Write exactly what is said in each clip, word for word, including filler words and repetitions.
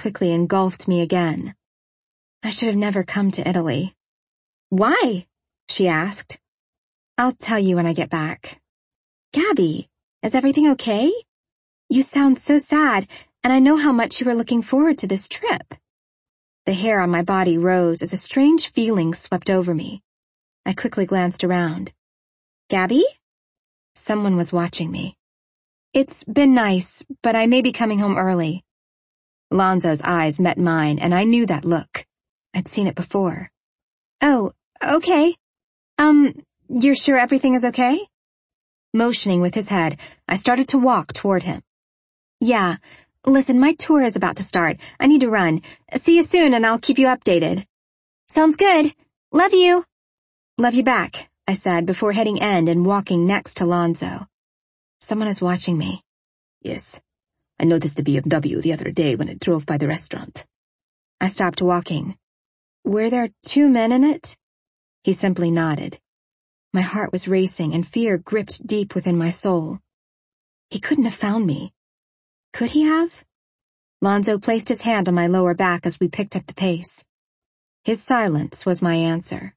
quickly engulfed me again. I should have never come to Italy. Why? She asked. I'll tell you when I get back. Gabby, is everything okay? You sound so sad, and I know how much you were looking forward to this trip. The hair on my body rose as a strange feeling swept over me. I quickly glanced around. Gabby? Someone was watching me. It's been nice, but I may be coming home early. Lonzo's eyes met mine, and I knew that look. I'd seen it before. Oh, okay. Um, you're sure everything is okay? Motioning with his head, I started to walk toward him. Yeah, listen, my tour is about to start. I need to run. See you soon, and I'll keep you updated. Sounds good. Love you. Love you back, I said before hitting end and walking next to Lonzo. Someone is watching me. Yes. I noticed the B M W the other day when it drove by the restaurant. I stopped walking. Were there two men in it? He simply nodded. My heart was racing and fear gripped deep within my soul. He couldn't have found me. Could he have? Lonzo placed his hand on my lower back as we picked up the pace. His silence was my answer.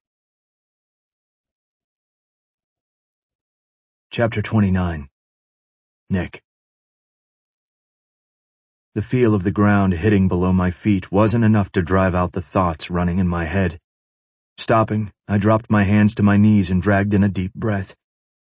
Chapter twenty-nine. Nick. The feel of the ground hitting below my feet wasn't enough to drive out the thoughts running in my head. Stopping, I dropped my hands to my knees and dragged in a deep breath.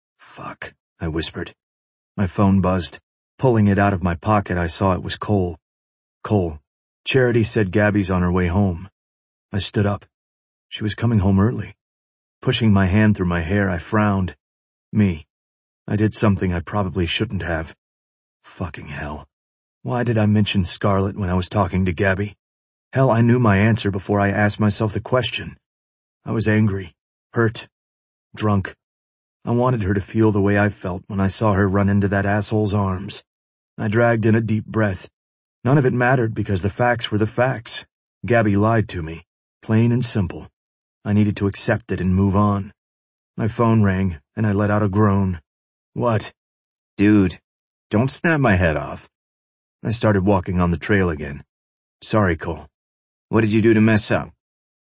Fuck, I whispered. My phone buzzed. Pulling it out of my pocket, I saw it was Cole. Cole. Charity said Gabby's on her way home. I stood up. She was coming home early. Pushing my hand through my hair, I frowned. Me. I did something I probably shouldn't have. Fucking hell. Why did I mention Scarlett when I was talking to Gabby? Hell, I knew my answer before I asked myself the question. I was angry, hurt, drunk. I wanted her to feel the way I felt when I saw her run into that asshole's arms. I dragged in a deep breath. None of it mattered because the facts were the facts. Gabby lied to me, plain and simple. I needed to accept it and move on. My phone rang, and I let out a groan. What? Dude, don't snap my head off. I started walking on the trail again. Sorry, Cole. What did you do to mess up?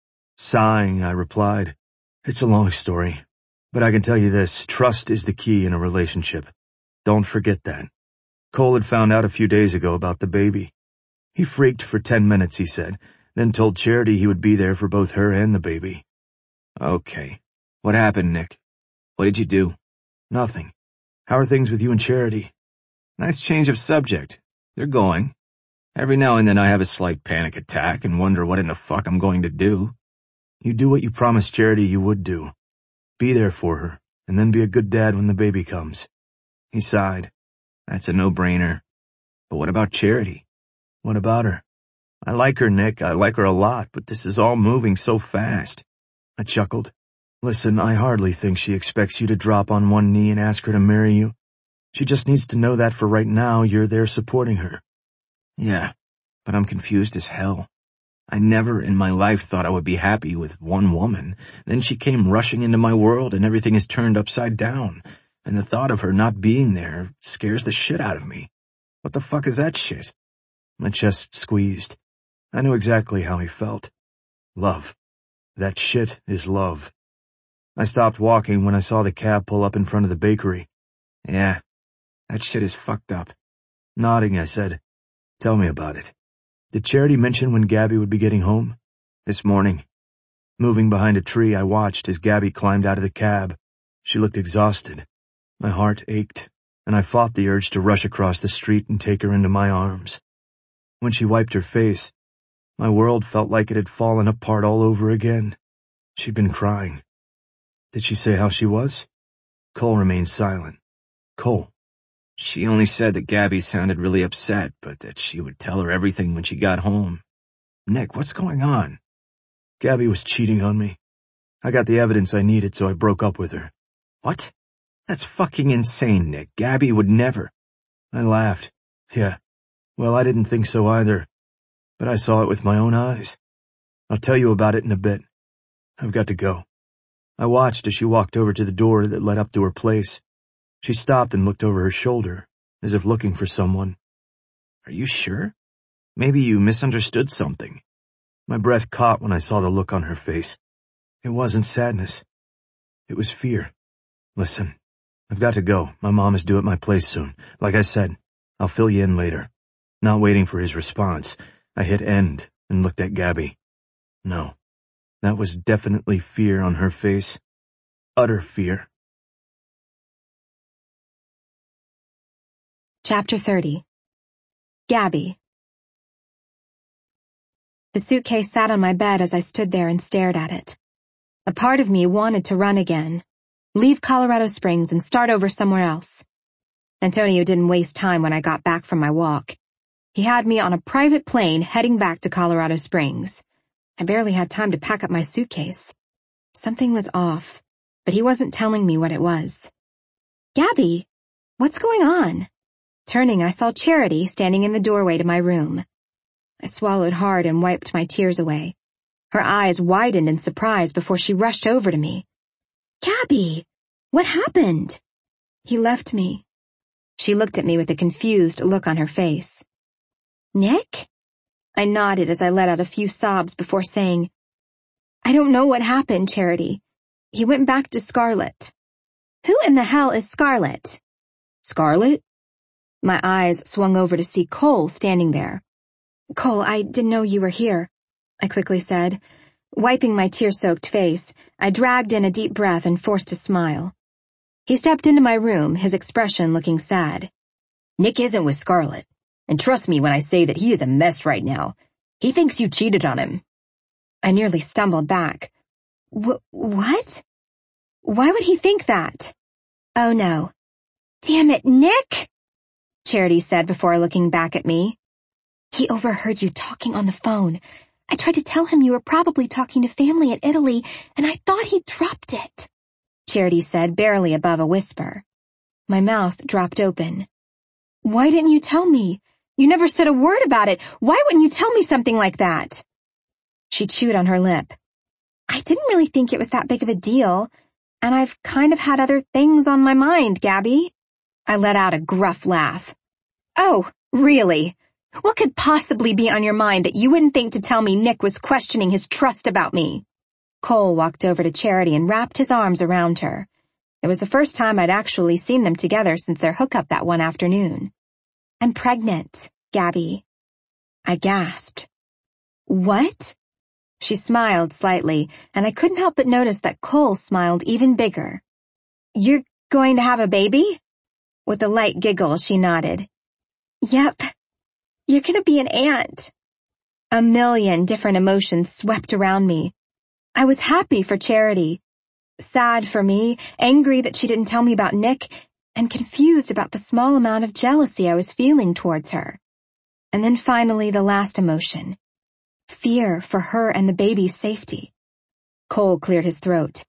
Sighing, I replied. It's a long story, but I can tell you this, trust is the key in a relationship. Don't forget that. Cole had found out a few days ago about the baby. He freaked for ten minutes, he said, then told Charity he would be there for both her and the baby. Okay. What happened, Nick? What did you do? Nothing. How are things with you and Charity? Nice change of subject. They're going. Every now and then I have a slight panic attack and wonder what in the fuck I'm going to do. You do what you promised Charity you would do. Be there for her, and then be a good dad when the baby comes. He sighed. That's a no-brainer. But what about Charity? What about her? I like her, Nick. I like her a lot, but this is all moving so fast. I chuckled. Listen, I hardly think she expects you to drop on one knee and ask her to marry you. She just needs to know that for right now you're there supporting her. Yeah, but I'm confused as hell. I never in my life thought I would be happy with one woman. Then she came rushing into my world and everything is turned upside down. And the thought of her not being there scares the shit out of me. What the fuck is that shit? My chest squeezed. I knew exactly how he felt. Love. That shit is love. I stopped walking when I saw the cab pull up in front of the bakery. Yeah, that shit is fucked up. Nodding, I said, tell me about it. Did Charity mention when Gabby would be getting home? This morning. Moving behind a tree, I watched as Gabby climbed out of the cab. She looked exhausted. My heart ached, and I fought the urge to rush across the street and take her into my arms. When she wiped her face, my world felt like it had fallen apart all over again. She'd been crying. Did she say how she was? Cole remained silent. Cole. She only said that Gabby sounded really upset, but that she would tell her everything when she got home. Nick, what's going on? Gabby was cheating on me. I got the evidence I needed, so I broke up with her. What? That's fucking insane, Nick. Gabby would never. I laughed. Yeah. Well, I didn't think so either. But I saw it with my own eyes. I'll tell you about it in a bit. I've got to go. I watched as she walked over to the door that led up to her place. She stopped and looked over her shoulder, as if looking for someone. Are you sure? Maybe you misunderstood something. My breath caught when I saw the look on her face. It wasn't sadness. It was fear. Listen, I've got to go. My mom is due at my place soon. Like I said, I'll fill you in later. Not waiting for his response, I hit end and looked at Gabby. No, that was definitely fear on her face. Utter fear. Chapter thirty. Gabby. The suitcase sat on my bed as I stood there and stared at it. A part of me wanted to run again, leave Colorado Springs and start over somewhere else. Antonio didn't waste time when I got back from my walk. He had me on a private plane heading back to Colorado Springs. I barely had time to pack up my suitcase. Something was off, but he wasn't telling me what it was. Gabby, what's going on? Turning, I saw Charity standing in the doorway to my room. I swallowed hard and wiped my tears away. Her eyes widened in surprise before she rushed over to me. Gabby, what happened? He left me. She looked at me with a confused look on her face. Nick? I nodded as I let out a few sobs before saying, I don't know what happened, Charity. He went back to Scarlett. Who in the hell is Scarlett? Scarlett? My eyes swung over to see Cole standing there. Cole, I didn't know you were here, I quickly said. Wiping my tear-soaked face, I dragged in a deep breath and forced a smile. He stepped into my room, his expression looking sad. Nick isn't with Scarlett, and trust me when I say that he is a mess right now. He thinks you cheated on him. I nearly stumbled back. Wh- what? Why would he think that? Oh no. Damn it, Nick! Charity said before looking back at me. He overheard you talking on the phone. I tried to tell him you were probably talking to family in Italy, and I thought he dropped it, Charity said barely above a whisper. My mouth dropped open. Why didn't you tell me? You never said a word about it. Why wouldn't you tell me something like that? She chewed on her lip. I didn't really think it was that big of a deal, and I've kind of had other things on my mind, Gabby. I let out a gruff laugh. Oh, really? What could possibly be on your mind that you wouldn't think to tell me Nick was questioning his trust about me? Cole walked over to Charity and wrapped his arms around her. It was the first time I'd actually seen them together since their hookup that one afternoon. I'm pregnant, Gabby. I gasped. What? She smiled slightly, and I couldn't help but notice that Cole smiled even bigger. You're going to have a baby? With a light giggle, she nodded. Yep. You're gonna be an aunt. A million different emotions swept around me. I was happy for Charity, sad for me, angry that she didn't tell me about Nick, and confused about the small amount of jealousy I was feeling towards her. And then finally the last emotion, fear for her and the baby's safety. Cole cleared his throat.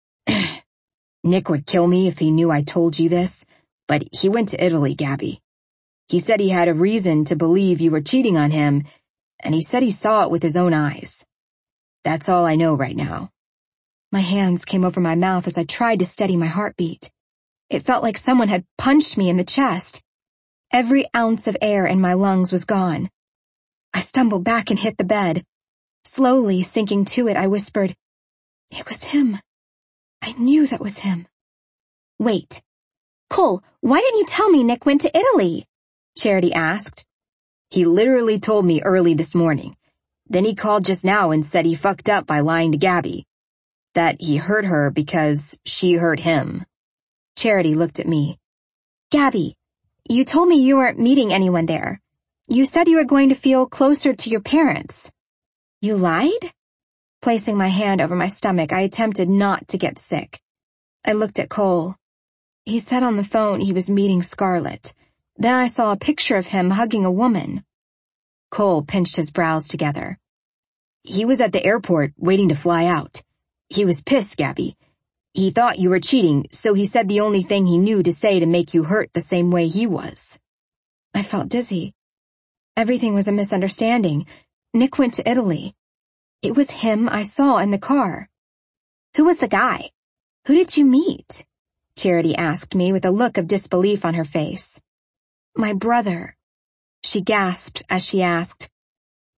Nick would kill me if he knew I told you this, but he went to Italy, Gabby. He said he had a reason to believe you were cheating on him, and he said he saw it with his own eyes. That's all I know right now. My hands came over my mouth as I tried to steady my heartbeat. It felt like someone had punched me in the chest. Every ounce of air in my lungs was gone. I stumbled back and hit the bed. Slowly sinking to it, I whispered, It was him. I knew that was him. Wait. Cole, why didn't you tell me Nick went to Italy? Charity asked. He literally told me early this morning. Then he called just now and said he fucked up by lying to Gabby. That he hurt her because she hurt him. Charity looked at me. Gabby, you told me you weren't meeting anyone there. You said you were going to feel closer to your parents. You lied? Placing my hand over my stomach, I attempted not to get sick. I looked at Cole. He said on the phone he was meeting Scarlett. Then I saw a picture of him hugging a woman. Cole pinched his brows together. He was at the airport waiting to fly out. He was pissed, Gabby. He thought you were cheating, so he said the only thing he knew to say to make you hurt the same way he was. I felt dizzy. Everything was a misunderstanding. Nick went to Italy. It was him I saw in the car. Who was the guy? Who did you meet? Charity asked me with a look of disbelief on her face. My brother. She gasped as she asked,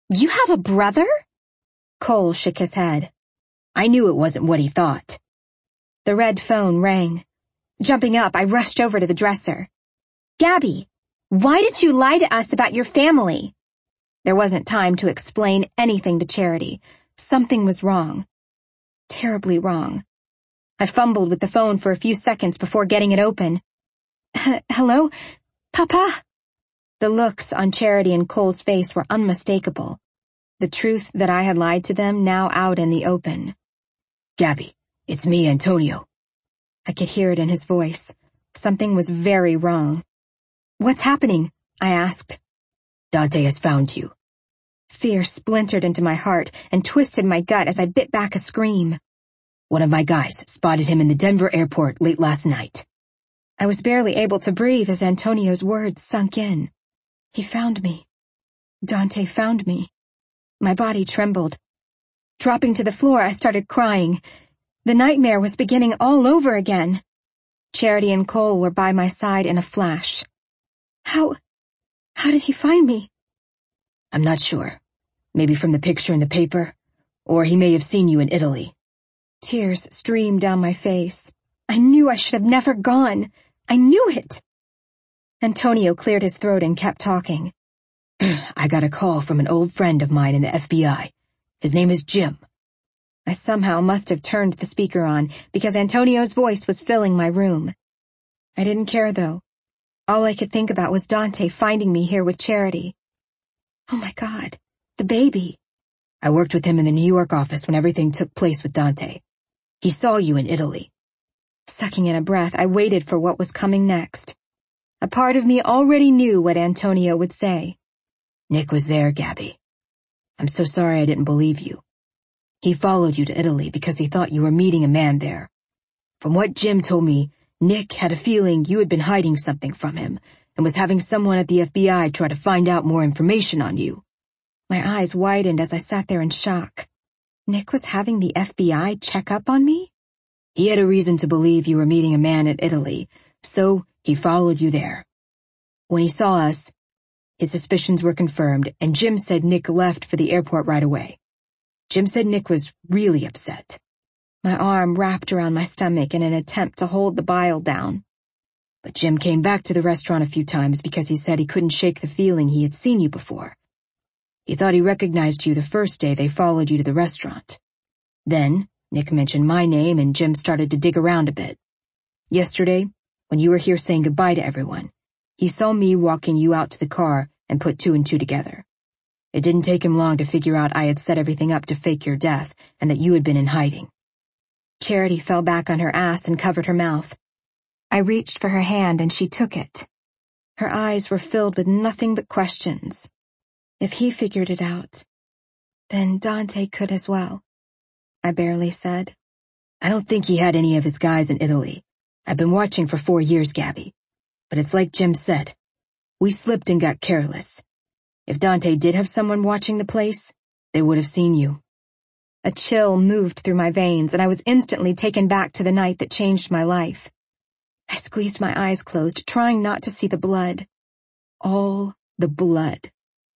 You have a brother? Cole shook his head. I knew it wasn't what he thought. The red phone rang. Jumping up, I rushed over to the dresser. Gabby, why did you lie to us about your family? There wasn't time to explain anything to Charity. Something was wrong. Terribly wrong. I fumbled with the phone for a few seconds before getting it open. Hello? Papa? The looks on Charity and Cole's face were unmistakable. The truth that I had lied to them now out in the open. Gabby, it's me, Antonio. I could hear it in his voice. Something was very wrong. What's happening? I asked. Dante has found you. Fear splintered into my heart and twisted my gut as I bit back a scream. One of my guys spotted him in the Denver airport late last night. I was barely able to breathe as Antonio's words sunk in. He found me. Dante found me. My body trembled. Dropping to the floor, I started crying. The nightmare was beginning all over again. Charity and Cole were by my side in a flash. How... how did he find me? I'm not sure. Maybe from the picture in the paper, or he may have seen you in Italy. Tears streamed down my face. I knew I should have never gone. I knew it. Antonio cleared his throat and kept talking. I got a call from an old friend of mine in the F B I. His name is Jim. I somehow must have turned the speaker on because Antonio's voice was filling my room. I didn't care, though. All I could think about was Dante finding me here with Charity. Oh my God, the baby. I worked with him in the New York office when everything took place with Dante. He saw you in Italy. Sucking in a breath, I waited for what was coming next. A part of me already knew what Antonio would say. Nick was there, Gabby. I'm so sorry I didn't believe you. He followed you to Italy because he thought you were meeting a man there. From what Jim told me, Nick had a feeling you had been hiding something from him and was having someone at the F B I try to find out more information on you. My eyes widened as I sat there in shock. Nick was having the F B I check up on me? He had a reason to believe you were meeting a man at Italy, so he followed you there. When he saw us, his suspicions were confirmed, and Jim said Nick left for the airport right away. Jim said Nick was really upset. My arm wrapped around my stomach in an attempt to hold the bile down. But Jim came back to the restaurant a few times because he said he couldn't shake the feeling he had seen you before. He thought he recognized you the first day they followed you to the restaurant. Then, Nick mentioned my name and Jim started to dig around a bit. Yesterday, when you were here saying goodbye to everyone, he saw me walking you out to the car and put two and two together. It didn't take him long to figure out I had set everything up to fake your death and that you had been in hiding. Charity fell back on her ass and covered her mouth. I reached for her hand and she took it. Her eyes were filled with nothing but questions. If he figured it out, then Dante could as well, I barely said. I don't think he had any of his guys in Italy. I've been watching for four years, Gabby. But it's like Jim said. We slipped and got careless. If Dante did have someone watching the place, they would have seen you. A chill moved through my veins and I was instantly taken back to the night that changed my life. I squeezed my eyes closed, trying not to see the blood. All the blood.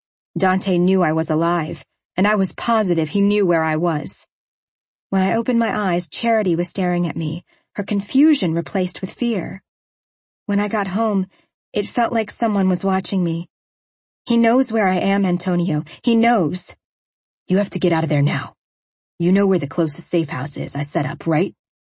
Dante knew I was alive, and I was positive he knew where I was. When I opened my eyes, Charity was staring at me, her confusion replaced with fear. When I got home, it felt like someone was watching me. He knows where I am, Antonio. He knows. You have to get out of there now. You know where the closest safe house is I set up, right?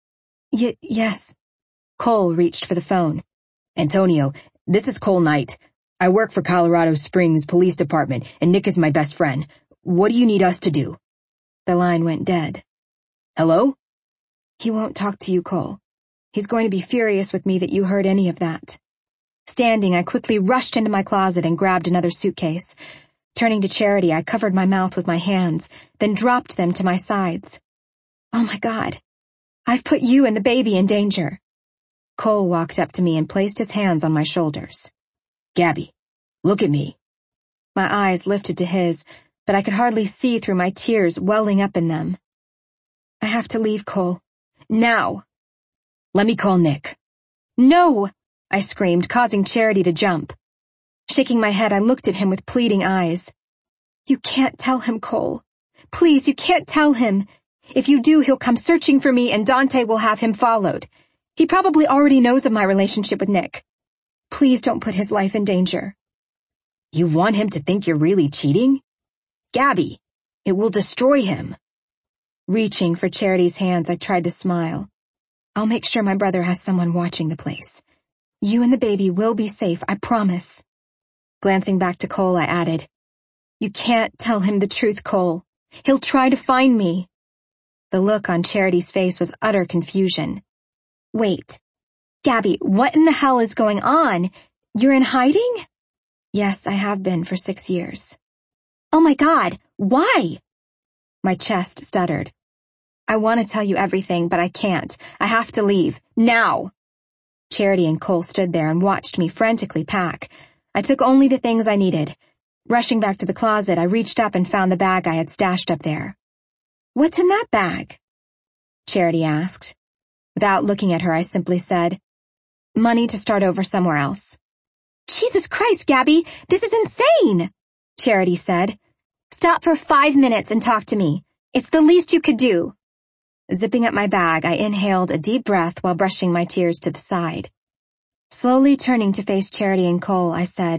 Y- yes. Cole reached for the phone. Antonio, this is Cole Knight. I work for Colorado Springs Police Department, and Nick is my best friend. What do you need us to do? The line went dead. Hello? He won't talk to you, Cole. He's going to be furious with me that you heard any of that. Standing, I quickly rushed into my closet and grabbed another suitcase. Turning to Charity, I covered my mouth with my hands, then dropped them to my sides. Oh my God. I've put you and the baby in danger. Cole walked up to me and placed his hands on my shoulders. Gabby, look at me. My eyes lifted to his, but I could hardly see through my tears welling up in them. I have to leave, Cole. Now. Let me call Nick. No, I screamed, causing Charity to jump. Shaking my head, I looked at him with pleading eyes. You can't tell him, Cole. Please, you can't tell him. If you do, he'll come searching for me and Dante will have him followed. He probably already knows of my relationship with Nick. Please don't put his life in danger. You want him to think you're really cheating? Gabby, it will destroy him. Reaching for Charity's hands, I tried to smile. I'll make sure my brother has someone watching the place. You and the baby will be safe, I promise. Glancing back to Cole, I added, You can't tell him the truth, Cole. He'll try to find me. The look on Charity's face was utter confusion. Wait. Gabby, what in the hell is going on? You're in hiding? Yes, I have been for six years. Oh my God, why? My chest stuttered. I want to tell you everything, but I can't. I have to leave. Now! Charity and Cole stood there and watched me frantically pack. I took only the things I needed. Rushing back to the closet, I reached up and found the bag I had stashed up there. What's in that bag? Charity asked. Without looking at her, I simply said, Money to start over somewhere else. Jesus Christ, Gabby, this is insane! Charity said. Stop for five minutes and talk to me. It's the least you could do. Zipping up my bag, I inhaled a deep breath while brushing my tears to the side. Slowly turning to face Charity and Cole, I said,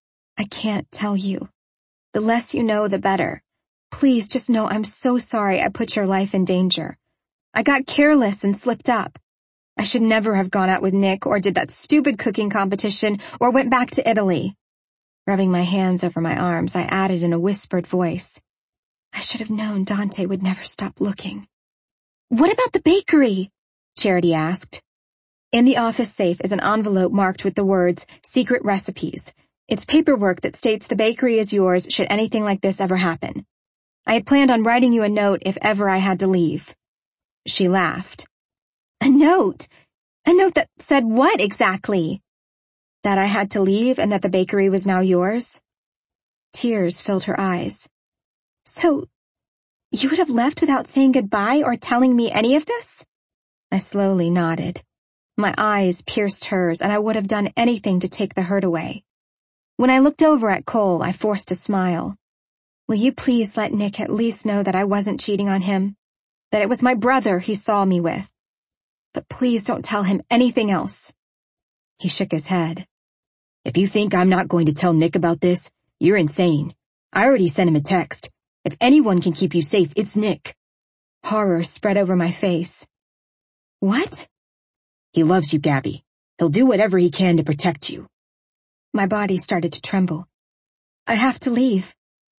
I can't tell you. The less you know, the better. Please just know I'm so sorry I put your life in danger. I got careless and slipped up. I should never have gone out with Nick or did that stupid cooking competition or went back to Italy. Rubbing my hands over my arms, I added in a whispered voice, I should have known Dante would never stop looking. What about the bakery? Charity asked. In the office safe is an envelope marked with the words, Secret Recipes. It's paperwork that states the bakery is yours should anything like this ever happen. I had planned on writing you a note if ever I had to leave. She laughed. A note? A note that said what exactly? That I had to leave and that the bakery was now yours? Tears filled her eyes. So, you would have left without saying goodbye or telling me any of this? I slowly nodded. My eyes pierced hers, and I would have done anything to take the hurt away. When I looked over at Cole, I forced a smile. Will you please let Nick at least know that I wasn't cheating on him? That it was my brother he saw me with? But please don't tell him anything else. He shook his head. If you think I'm not going to tell Nick about this, you're insane. I already sent him a text. If anyone can keep you safe, it's Nick. Horror spread over my face. What? He loves you, Gabby. He'll do whatever he can to protect you. My body started to tremble. I have to leave.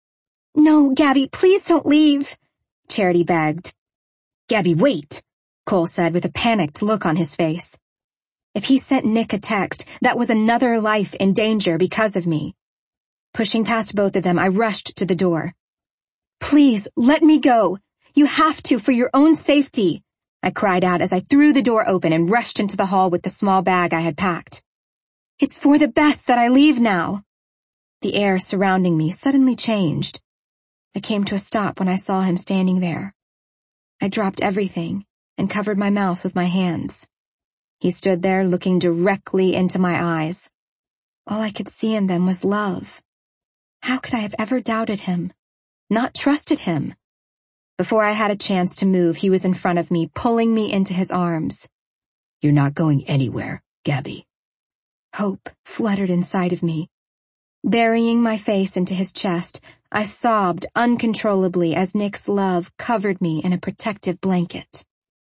No, Gabby, please don't leave, Charity begged. Gabby, wait, Cole said with a panicked look on his face. If he sent Nick a text, that was another life in danger because of me. Pushing past both of them, I rushed to the door. Please, let me go. You have to for your own safety, I cried out as I threw the door open and rushed into the hall with the small bag I had packed. It's for the best that I leave now. The air surrounding me suddenly changed. I came to a stop when I saw him standing there. I dropped everything and covered my mouth with my hands. He stood there looking directly into my eyes. All I could see in them was love. How could I have ever doubted him? Not trusted him? Before I had a chance to move, he was in front of me, pulling me into his arms. You're not going anywhere, Gabby. Hope fluttered inside of me. Burying my face into his chest, I sobbed uncontrollably as Nick's love covered me in a protective blanket.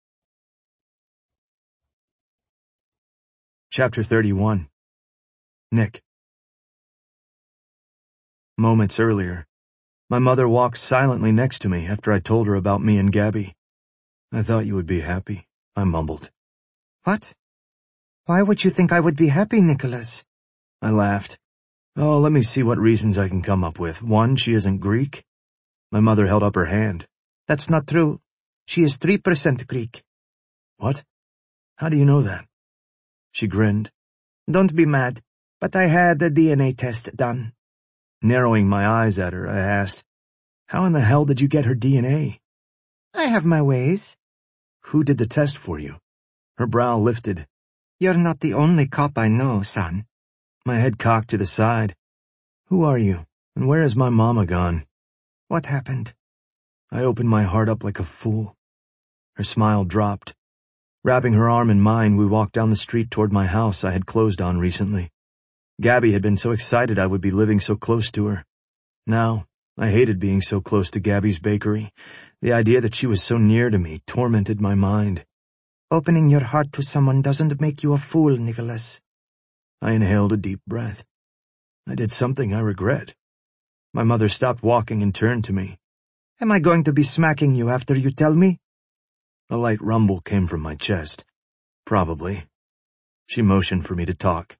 Chapter thirty-one. Nick. Moments earlier, my mother walked silently next to me after I told her about me and Gabby. I thought you would be happy, I mumbled. What? Why would you think I would be happy, Nicholas? I laughed. Oh, let me see what reasons I can come up with. One, she isn't Greek. My mother held up her hand. That's not true. She is three percent Greek. What? How do you know that? She grinned. Don't be mad, but I had a D N A test done. Narrowing my eyes at her, I asked, how in the hell did you get her D N A? I have my ways. Who did the test for you? Her brow lifted. You're not the only cop I know, son. My head cocked to the side. Who are you, and where is my mama gone? What happened? I opened my heart up like a fool. Her smile dropped. Wrapping her arm in mine, we walked down the street toward my house I had closed on recently. Gabby had been so excited I would be living so close to her. Now, I hated being so close to Gabby's bakery. The idea that she was so near to me tormented my mind. Opening your heart to someone doesn't make you a fool, Nicholas. I inhaled a deep breath. I did something I regret. My mother stopped walking and turned to me. Am I going to be smacking you after you tell me? A light rumble came from my chest. Probably. She motioned for me to talk.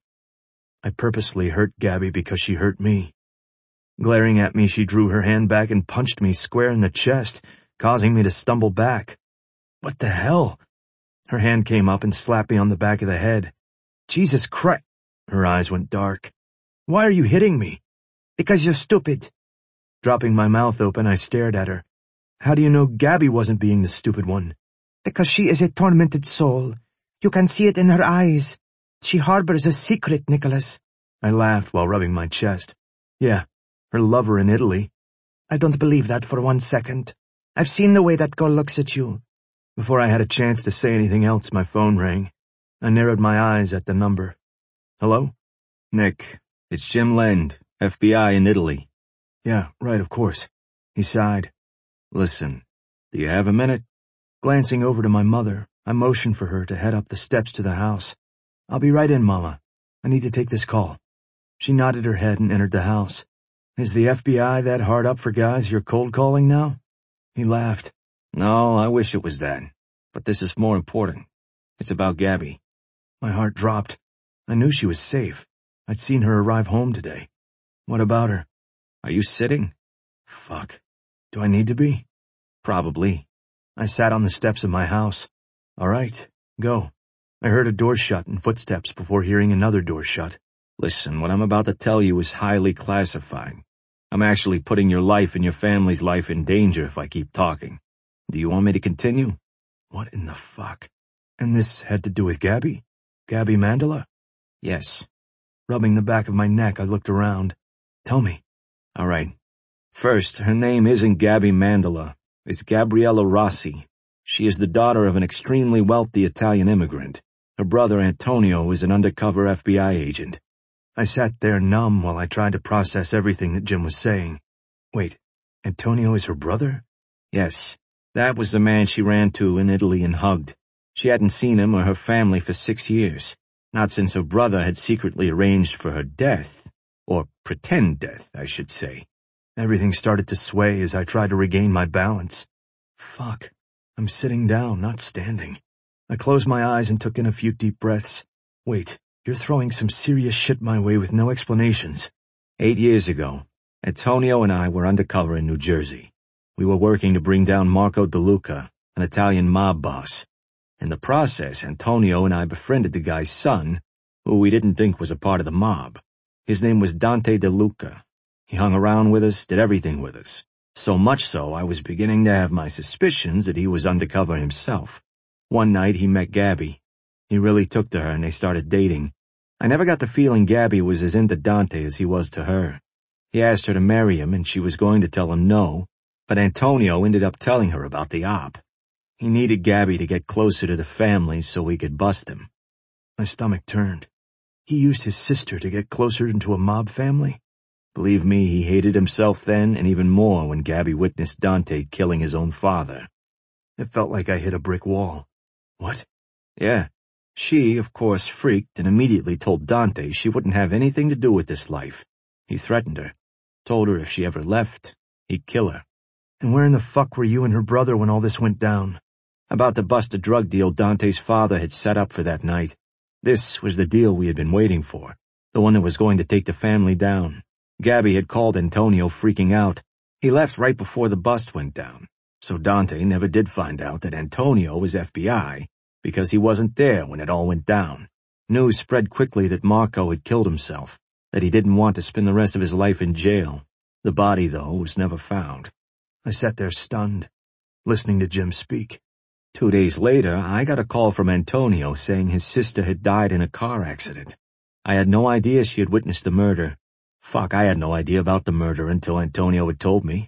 I purposely hurt Gabby because she hurt me. Glaring at me, she drew her hand back and punched me square in the chest, causing me to stumble back. What the hell? Her hand came up and slapped me on the back of the head. Jesus Christ! Her eyes went dark. Why are you hitting me? Because you're stupid. Dropping my mouth open, I stared at her. How do you know Gabby wasn't being the stupid one? Because she is a tormented soul. You can see it in her eyes. She harbors a secret, Nicholas. I laughed while rubbing my chest. Yeah, her lover in Italy. I don't believe that for one second. I've seen the way that girl looks at you. Before I had a chance to say anything else, my phone rang. I narrowed my eyes at the number. Hello? Nick, it's Jim Lend, F B I in Italy. Yeah, right, of course. He sighed. Listen, do you have a minute? Glancing over to my mother, I motioned for her to head up the steps to the house. I'll be right in, Mama. I need to take this call. She nodded her head and entered the house. Is the F B I that hard up for guys you're cold calling now? He laughed. No, I wish it was that. But this is more important. It's about Gabby. My heart dropped. I knew she was safe. I'd seen her arrive home today. What about her? Are you sitting? Fuck. Do I need to be? Probably. I sat on the steps of my house. All right, go. I heard a door shut and footsteps before hearing another door shut. Listen, what I'm about to tell you is highly classified. I'm actually putting your life and your family's life in danger if I keep talking. Do you want me to continue? What in the fuck? And this had to do with Gabby? Gabby Mandela? Yes. Rubbing the back of my neck, I looked around. Tell me. All right. First, her name isn't Gabby Mandela. It's Gabriella Rossi. She is the daughter of an extremely wealthy Italian immigrant. Her brother Antonio is an undercover F B I agent. I sat there numb while I tried to process everything that Jim was saying. Wait, Antonio is her brother? Yes. That was the man she ran to in Italy and hugged. She hadn't seen him or her family for six years. Not since her brother had secretly arranged for her death. Or pretend death, I should say. Everything started to sway as I tried to regain my balance. Fuck. I'm sitting down, not standing. I closed my eyes and took in a few deep breaths. Wait, you're throwing some serious shit my way with no explanations. Eight years ago, Antonio and I were undercover in New Jersey. We were working to bring down Marco DeLuca, an Italian mob boss. In the process, Antonio and I befriended the guy's son, who we didn't think was a part of the mob. His name was Dante DeLuca. He hung around with us, did everything with us. So much so, I was beginning to have my suspicions that he was undercover himself. One night he met Gabby. He really took to her and they started dating. I never got the feeling Gabby was as into Dante as he was to her. He asked her to marry him and she was going to tell him no, but Antonio ended up telling her about the op. He needed Gabby to get closer to the family so we could bust him. My stomach turned. He used his sister to get closer into a mob family? Believe me, he hated himself then and even more when Gabby witnessed Dante killing his own father. It felt like I hit a brick wall. What? Yeah. She, of course, freaked and immediately told Dante she wouldn't have anything to do with this life. He threatened her. Told her if she ever left, he'd kill her. And where in the fuck were you and her brother when all this went down? About to bust a drug deal Dante's father had set up for that night. This was the deal we had been waiting for, the one that was going to take the family down. Gabby had called Antonio freaking out. He left right before the bust went down, so Dante never did find out that Antonio was F B I because he wasn't there when it all went down. News spread quickly that Marco had killed himself, that he didn't want to spend the rest of his life in jail. The body, though, was never found. I sat there stunned, listening to Jim speak. Two days later, I got a call from Antonio saying his sister had died in a car accident. I had no idea she had witnessed the murder. Fuck, I had no idea about the murder until Antonio had told me.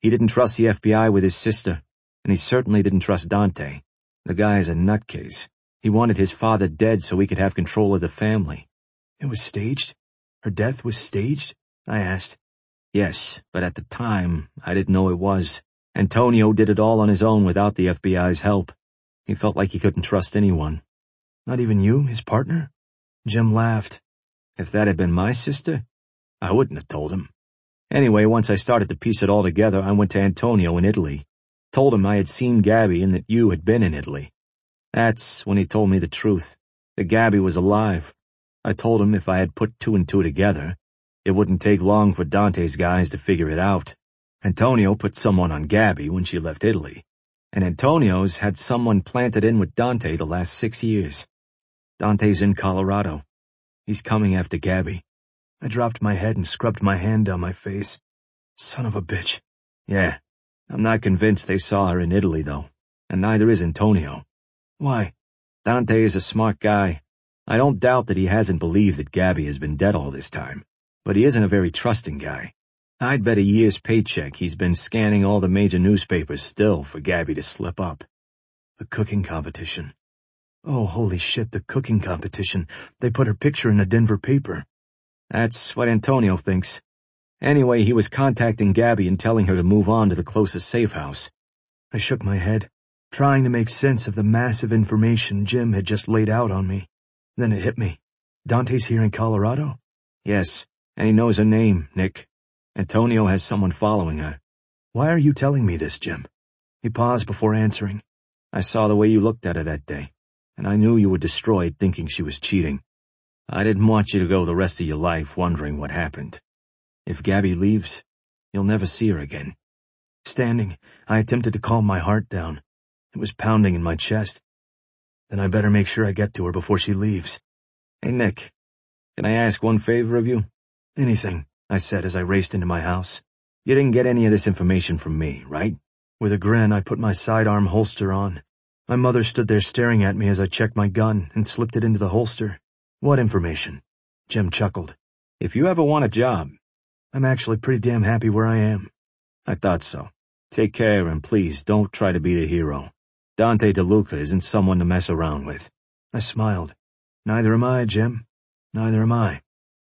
He didn't trust the F B I with his sister, and he certainly didn't trust Dante. The guy is a nutcase. He wanted his father dead so he could have control of the family. It was staged? Her death was staged? I asked. Yes, but at the time, I didn't know it was. Antonio did it all on his own without the F B I's help. He felt like he couldn't trust anyone. Not even you, his partner? Jim laughed. If that had been my sister, I wouldn't have told him. Anyway, once I started to piece it all together, I went to Antonio in Italy. Told him I had seen Gabby and that you had been in Italy. That's when he told me the truth, that Gabby was alive. I told him if I had put two and two together, it wouldn't take long for Dante's guys to figure it out. Antonio put someone on Gabby when she left Italy, and Antonio's had someone planted in with Dante the last six years. Dante's in Colorado. He's coming after Gabby. I dropped my head and scrubbed my hand down my face. Son of a bitch. Yeah, I'm not convinced they saw her in Italy, though, and neither is Antonio. Why? Dante is a smart guy. I don't doubt that he hasn't believed that Gabby has been dead all this time, but he isn't a very trusting guy. I'd bet a year's paycheck he's been scanning all the major newspapers still for Gabby to slip up. The cooking competition. Oh, holy shit, the cooking competition. They put her picture in a Denver paper. That's what Antonio thinks. Anyway, he was contacting Gabby and telling her to move on to the closest safe house. I shook my head, trying to make sense of the massive information Jim had just laid out on me. Then it hit me. Dante's here in Colorado? Yes, and he knows her name, Nick. Antonio has someone following her. Why are you telling me this, Jim? He paused before answering. I saw the way you looked at her that day, and I knew you were destroyed thinking she was cheating. I didn't want you to go the rest of your life wondering what happened. If Gabby leaves, you'll never see her again. Standing, I attempted to calm my heart down. It was pounding in my chest. Then I better make sure I get to her before she leaves. Hey, Nick, can I ask one favor of you? Anything, I said as I raced into my house. You didn't get any of this information from me, right? With a grin, I put my sidearm holster on. My mother stood there staring at me as I checked my gun and slipped it into the holster. What information? Jim chuckled. If you ever want a job. I'm actually pretty damn happy where I am. I thought so. Take care and please don't try to be the hero. Dante DeLuca isn't someone to mess around with. I smiled. Neither am I, Jim. Neither am I.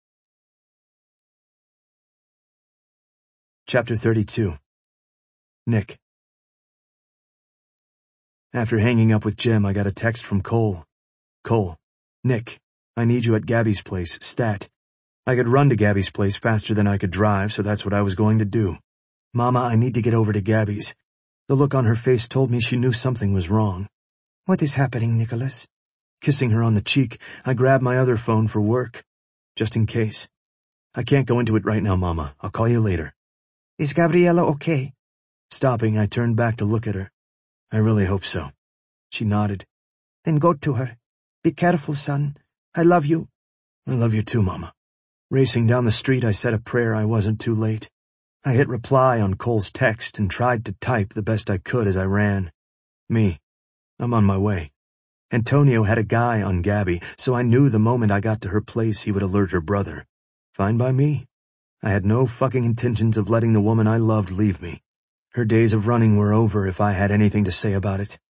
Chapter thirty-two. Nick. After hanging up with Jim, I got a text from Cole. Cole. Nick, I need you at Gabby's place, stat. I could run to Gabby's place faster than I could drive, so that's what I was going to do. Mama, I need to get over to Gabby's. The look on her face told me she knew something was wrong. What is happening, Nicholas? Kissing her on the cheek, I grabbed my other phone for work, just in case. I can't go into it right now, Mama. I'll call you later. Is Gabriella okay? Stopping, I turned back to look at her. I really hope so. She nodded. Then go to her. Be careful, son. I love you. I love you too, Mama. Racing down the street, I said a prayer I wasn't too late. I hit reply on Cole's text and tried to type the best I could as I ran. Me. I'm on my way. Antonio had a guy on Gabby, so I knew the moment I got to her place he would alert her brother. Fine by me. I had no fucking intentions of letting the woman I loved leave me. Her days of running were over if I had anything to say about it.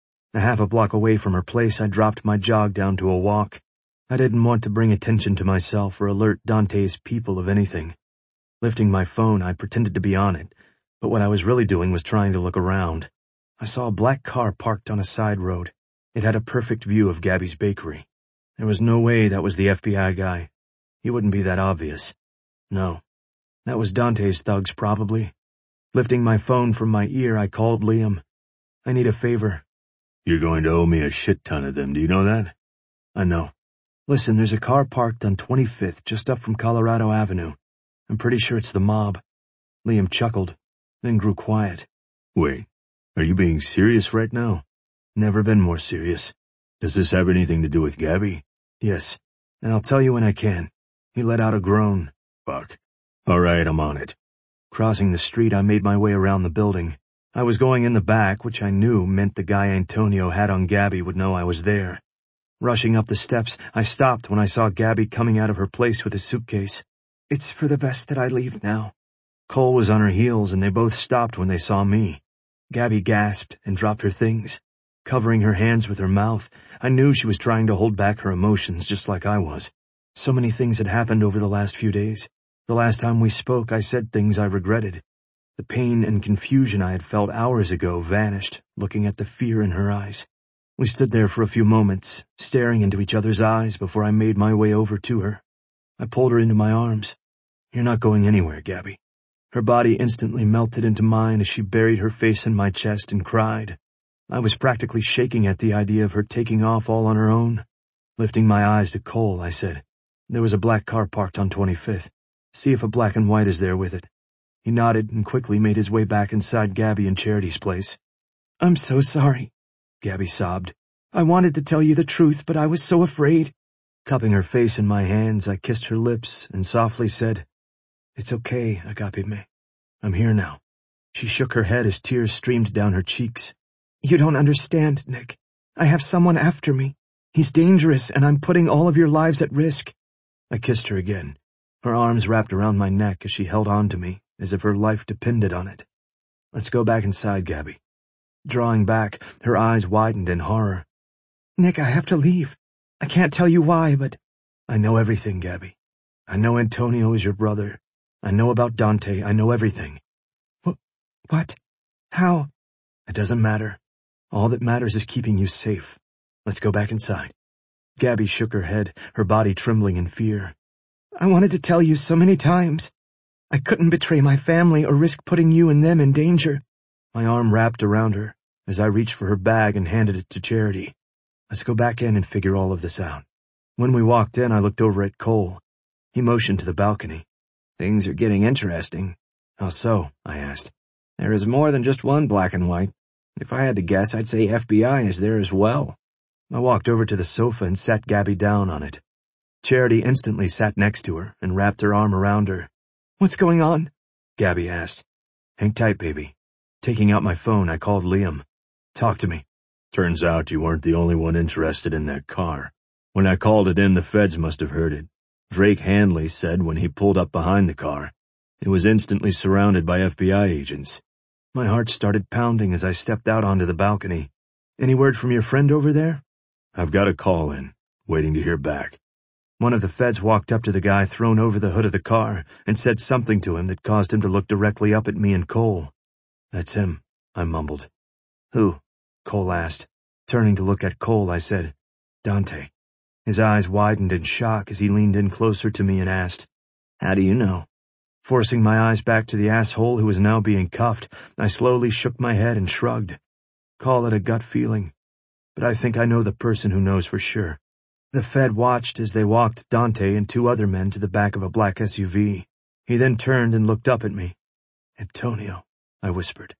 A half a block away from her place, I dropped my jog down to a walk. I didn't want to bring attention to myself or alert Dante's people of anything. Lifting my phone, I pretended to be on it, but what I was really doing was trying to look around. I saw a black car parked on a side road. It had a perfect view of Gabby's bakery. There was no way that was the F B I guy. He wouldn't be that obvious. No. That was Dante's thugs, probably. Lifting my phone from my ear, I called Liam. I need a favor. You're going to owe me a shit ton of them, do you know that? I know. Listen, there's a car parked on twenty-fifth, just up from Colorado Avenue. I'm pretty sure it's the mob. Liam chuckled, then grew quiet. Wait, are you being serious right now? Never been more serious. Does this have anything to do with Gabby? Yes, and I'll tell you when I can. He let out a groan. Fuck. All right, I'm on it. Crossing the street, I made my way around the building. I was going in the back, which I knew meant the guy Antonio had on Gabby would know I was there. Rushing up the steps, I stopped when I saw Gabby coming out of her place with a suitcase. It's for the best that I leave now. Cole was on her heels and they both stopped when they saw me. Gabby gasped and dropped her things. Covering her hands with her mouth, I knew she was trying to hold back her emotions just like I was. So many things had happened over the last few days. The last time we spoke, I said things I regretted. The pain and confusion I had felt hours ago vanished, looking at the fear in her eyes. We stood there for a few moments, staring into each other's eyes before I made my way over to her. I pulled her into my arms. "You're not going anywhere, Gabby." Her body instantly melted into mine as she buried her face in my chest and cried. I was practically shaking at the idea of her taking off all on her own. Lifting my eyes to Cole, I said, "There was a black car parked on twenty-fifth. See if a black and white is there with it." He nodded and quickly made his way back inside Gabby and Charity's place. "I'm so sorry," Gabby sobbed. "I wanted to tell you the truth, but I was so afraid." Cupping her face in my hands, I kissed her lips and softly said, "It's okay, Agapime. I'm here now." She shook her head as tears streamed down her cheeks. "You don't understand, Nick. I have someone after me. He's dangerous, and I'm putting all of your lives at risk." I kissed her again, her arms wrapped around my neck as she held on to me, as if her life depended on it. "Let's go back inside, Gabby." Drawing back, her eyes widened in horror. "Nick, I have to leave. I can't tell you why, but—" "I know everything, Gabby. I know Antonio is your brother. I know about Dante. I know everything." Wh- What? How? "It doesn't matter. All that matters is keeping you safe. Let's go back inside." Gabby shook her head, her body trembling in fear. "I wanted to tell you so many times. I couldn't betray my family or risk putting you and them in danger." My arm wrapped around her as I reached for her bag and handed it to Charity. "Let's go back in and figure all of this out." When we walked in, I looked over at Cole. He motioned to the balcony. "Things are getting interesting." "How so?" I asked. "There is more than just one black and white. If I had to guess, I'd say F B I is there as well." I walked over to the sofa and sat Gabby down on it. Charity instantly sat next to her and wrapped her arm around her. "What's going on?" Gabby asked. "Hang tight, baby." Taking out my phone, I called Liam. "Talk to me." "Turns out you weren't the only one interested in that car. When I called it in, the feds must have heard it. Drake Hanley said when he pulled up behind the car, it was instantly surrounded by F B I agents." My heart started pounding as I stepped out onto the balcony. "Any word from your friend over there?" "I've got a call in, waiting to hear back." One of the feds walked up to the guy thrown over the hood of the car and said something to him that caused him to look directly up at me and Cole. "That's him," I mumbled. "Who?" Cole asked. Turning to look at Cole, I said, "Dante." His eyes widened in shock as he leaned in closer to me and asked, "How do you know?" Forcing my eyes back to the asshole who was now being cuffed, I slowly shook my head and shrugged. Call it a gut feeling, but I think I know the person who knows for sure. The Fed watched as they walked Dante and two other men to the back of a black S U V. He then turned and looked up at me. "Antonio," I whispered.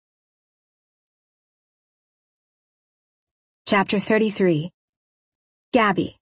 Chapter thirty-three. Gabby.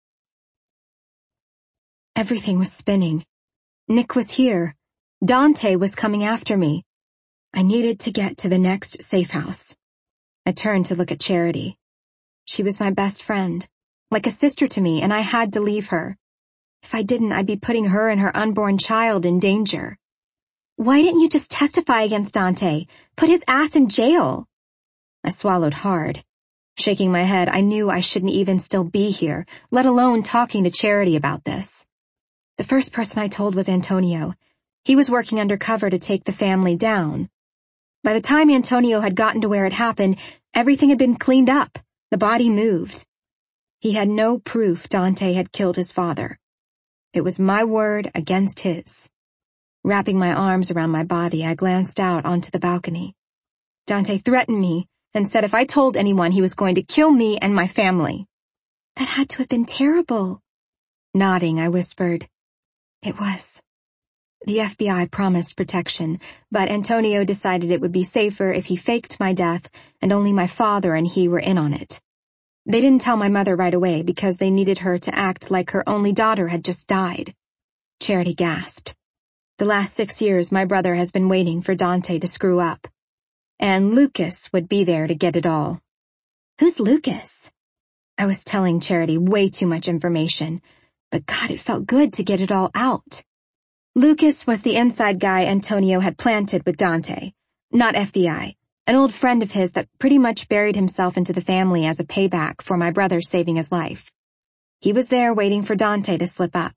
Everything was spinning. Nick was here. Dante was coming after me. I needed to get to the next safe house. I turned to look at Charity. She was my best friend, like a sister to me, and I had to leave her. If I didn't, I'd be putting her and her unborn child in danger. "Why didn't you just testify against Dante? Put his ass in jail." I swallowed hard. Shaking my head, I knew I shouldn't even still be here, let alone talking to Charity about this. The first person I told was Antonio. He was working undercover to take the family down. By the time Antonio had gotten to where it happened, everything had been cleaned up. The body moved. He had no proof Dante had killed his father. It was my word against his. Wrapping my arms around my body, I glanced out onto the balcony. Dante threatened me and said if I told anyone he was going to kill me and my family. That had to have been terrible. Nodding, I whispered, "It was." The F B I promised protection, but Antonio decided it would be safer if he faked my death and only my father and he were in on it. They didn't tell my mother right away because they needed her to act like her only daughter had just died. Charity gasped. The last six years my brother has been waiting for Dante to screw up. And Lucas would be there to get it all. "Who's Lucas?" I was telling Charity way too much information, but God, it felt good to get it all out. Lucas was the inside guy Antonio had planted with Dante, not F B I, an old friend of his that pretty much buried himself into the family as a payback for my brother saving his life. He was there waiting for Dante to slip up.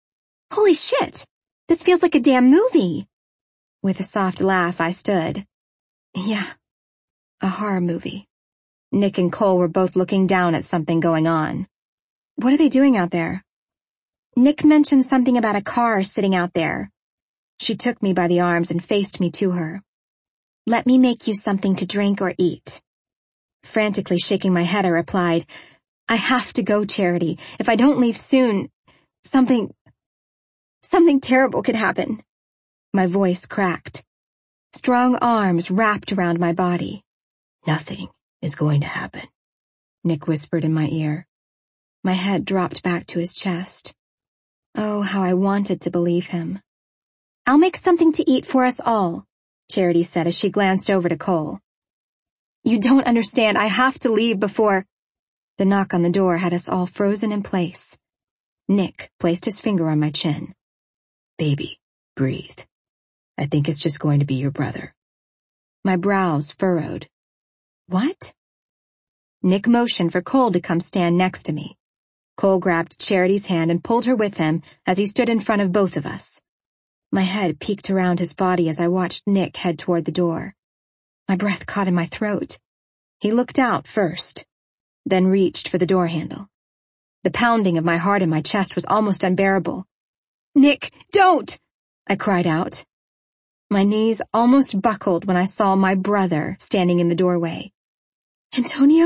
Holy shit! This feels like a damn movie! With a soft laugh, I stood. Yeah, a horror movie. Nick and Cole were both looking down at something going on. What are they doing out there? Nick mentioned something about a car sitting out there. She took me by the arms and faced me to her. Let me make you something to drink or eat. Frantically shaking my head, I replied, I have to go, Charity. If I don't leave soon, something, something terrible could happen. My voice cracked. Strong arms wrapped around my body. Nothing is going to happen, Nick whispered in my ear. My head dropped back to his chest. Oh, how I wanted to believe him. I'll make something to eat for us all, Charity said as she glanced over to Cole. You don't understand. I have to leave before... The knock on the door had us all frozen in place. Nick placed his finger on my chin. Baby, breathe. I think it's just going to be your brother. My brows furrowed. What? Nick motioned for Cole to come stand next to me. Cole grabbed Charity's hand and pulled her with him as he stood in front of both of us. My head peeked around his body as I watched Nick head toward the door. My breath caught in my throat. He looked out first, then reached for the door handle. The pounding of my heart in my chest was almost unbearable. Nick, don't! I cried out. My knees almost buckled when I saw my brother standing in the doorway. Antonio?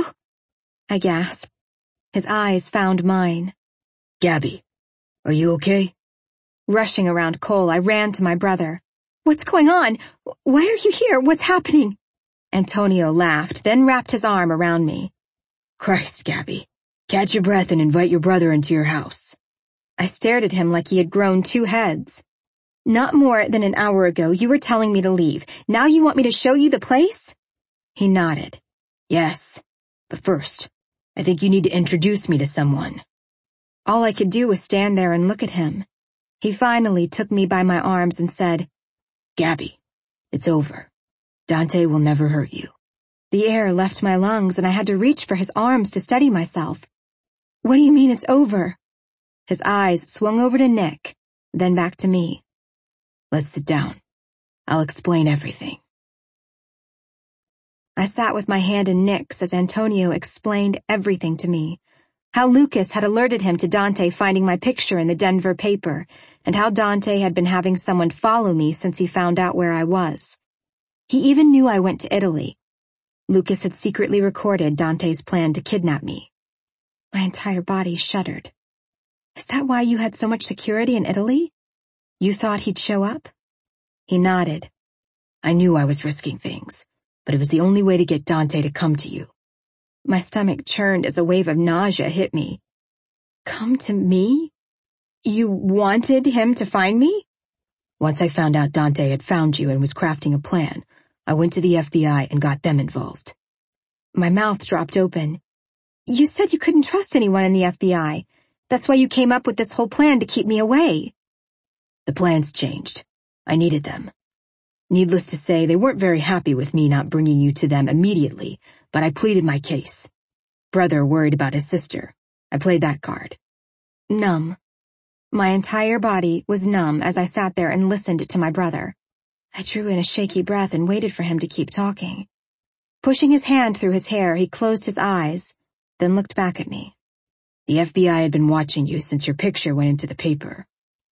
I gasped. His eyes found mine. Gabby, are you okay? Rushing around Cole, I ran to my brother. What's going on? Why are you here? What's happening? Antonio laughed, then wrapped his arm around me. Christ, Gabby. Catch your breath and invite your brother into your house. I stared at him like he had grown two heads. Not more than an hour ago, you were telling me to leave. Now you want me to show you the place? He nodded. Yes, but first, I think you need to introduce me to someone. All I could do was stand there and look at him. He finally took me by my arms and said, Gabby, it's over. Dante will never hurt you. The air left my lungs and I had to reach for his arms to steady myself. What do you mean it's over? His eyes swung over to Nick, then back to me. Let's sit down. I'll explain everything. I sat with my hand in Nick's as Antonio explained everything to me. How Lucas had alerted him to Dante finding my picture in the Denver paper, and how Dante had been having someone follow me since he found out where I was. He even knew I went to Italy. Lucas had secretly recorded Dante's plan to kidnap me. My entire body shuddered. Is that why you had so much security in Italy? You thought he'd show up? He nodded. I knew I was risking things, but it was the only way to get Dante to come to you. My stomach churned as a wave of nausea hit me. Come to me? You wanted him to find me? Once I found out Dante had found you and was crafting a plan, I went to the F B I and got them involved. My mouth dropped open. You said you couldn't trust anyone in the F B I. That's why you came up with this whole plan to keep me away. The plans changed. I needed them. Needless to say, they weren't very happy with me not bringing you to them immediately, but I pleaded my case. Brother worried about his sister. I played that card. Numb. My entire body was numb as I sat there and listened to my brother. I drew in a shaky breath and waited for him to keep talking. Pushing his hand through his hair, he closed his eyes, then looked back at me. The F B I had been watching you since your picture went into the paper.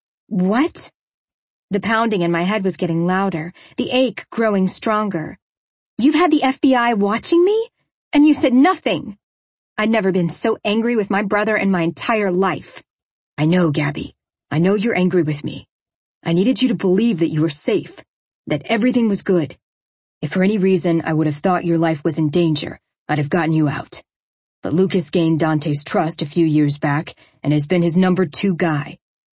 What? The pounding in my head was getting louder, the ache growing stronger. You've had the F B I watching me? And you said nothing. I'd never been so angry with my brother in my entire life. I know, Gabby. I know you're angry with me. I needed you to believe that you were safe, that everything was good. If for any reason I would have thought your life was in danger, I'd have gotten you out. But Lucas gained Dante's trust a few years back and has been his number two guy.